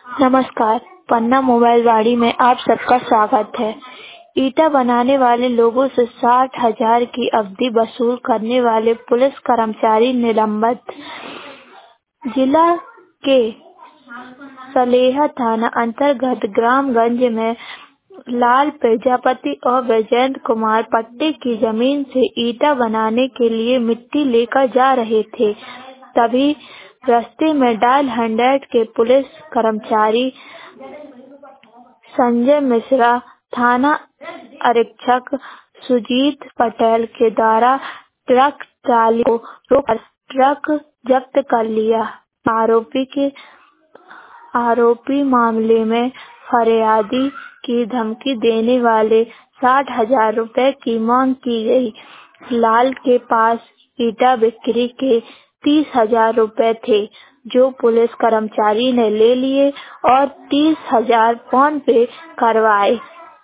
नमस्कार, पन्ना मोबाइल वाड़ी में आप सबका स्वागत है। ईंटें बनाने वाले लोगों से 60,000 की अवधि वसूल करने वाले पुलिस कर्मचारी निलंबित। जिला के सलेहा थाना अंतर्गत ग्रामगंज में लाल प्रजापति और विजेंद्र कुमार पट्टे की जमीन से ईंटें बनाने के लिए मिट्टी लेकर जा रहे थे। तभी रास्ते में डायल 100 के पुलिस कर्मचारी संजय मिश्रा, थाना आरक्षक सुजीत पटेल के द्वारा ट्रक ट्राली को रोककर ट्रक जब्त कर लिया। आरोपी मामले में फरियादी की धमकी देने वाले 60,000 रुपए की मांग की गई। लाल के पास ईंटें बिक्री के 30,000 रुपए थे, जो पुलिस कर्मचारी ने ले लिए और 30,000 फोन पे करवाए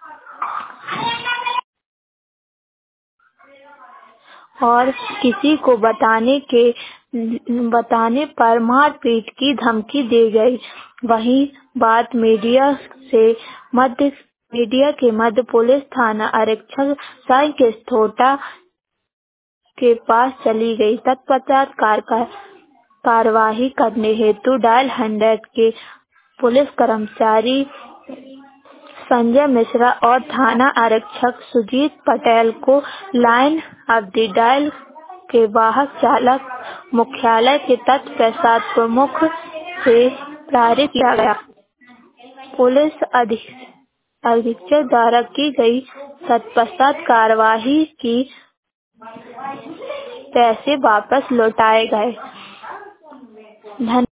और किसी को बताने पर मारपीट की धमकी दी गई। वहीं बात मीडिया के मध्य पुलिस थाना आरक्षक साई केस्थोटा के पास चली गई। तत्पश्चात कार्यवाही करने हेतु डायल 100 के पुलिस कर्मचारी संजय मिश्रा और थाना आरक्षक सुजीत पटेल को लाइन अवधि डायल के वाहक चालक मुख्यालय के तत्पश्चात प्रमुख से प्रेरित किया गया। पुलिस अधीक्षक द्वारा की गई तत्पश्चात कार्यवाही की पैसे वापस लौटाए गए। धन्यवाद।